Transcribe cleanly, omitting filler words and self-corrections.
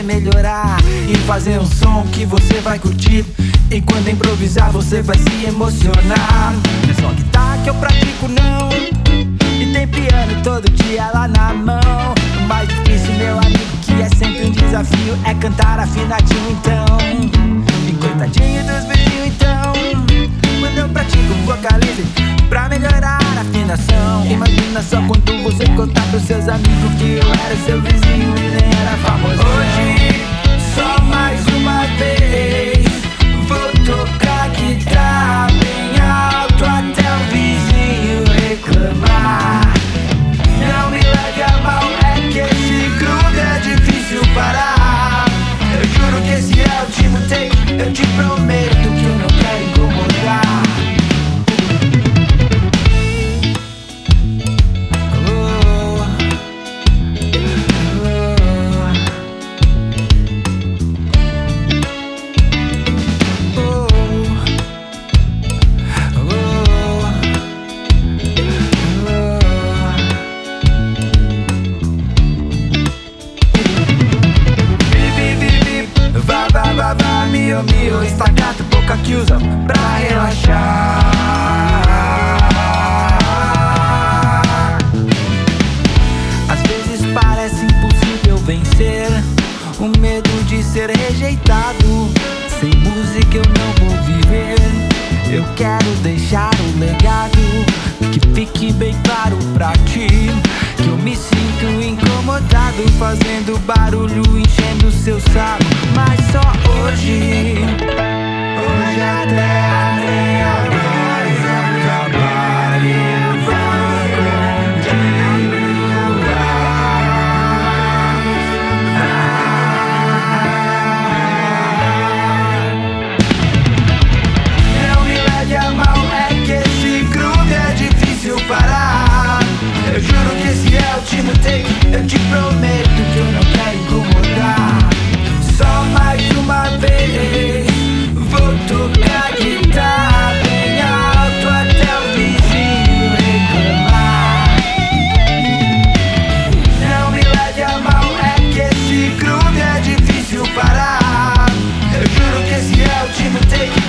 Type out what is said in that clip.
melhorar e fazer um som que você vai curtir. E quando improvisar você vai se emocionar. É só guitarra que eu pratico não, e tem piano todo dia lá na mão. O mais difícil, meu amigo, que é sempre um desafio, é cantar afinadinho então. E coitadinho dos vizinhos então, quando eu pratico vocalize pra melhorar a afinação. Imagina só quando você contar pros seus amigos que eu era seu vizinho e nem era famoso. Hoje, só mais uma vez, vou tocar guitarra bem alto até o vizinho reclamar. Não me leve a mal, é que esse groove é difícil parar. Eu juro que esse é o último take, eu te prometo que eu não quero incomodar. Mio, mio, staccato, bocca chiusa pra relaxar. Às vezes parece impossível vencer o medo de ser rejeitado. Sem música eu não vou viver. Eu quero deixar um legado que fique bem claro pra ti, que eu me sinto incomodado fazendo barulho, enchendo seu saco. Mas só hoje até a minha voz acabar eu vou continuar. Não me leve a mal, é que esse groove é difícil parar. Eu juro que esse é o último take, eu te prometo que eu não quero incomodar. Só mais uma vez, vou tocar guitarra bem alto até o vizinho reclamar. Não me leve a mal, é que esse groove é difícil parar. Eu juro que esse é o último take,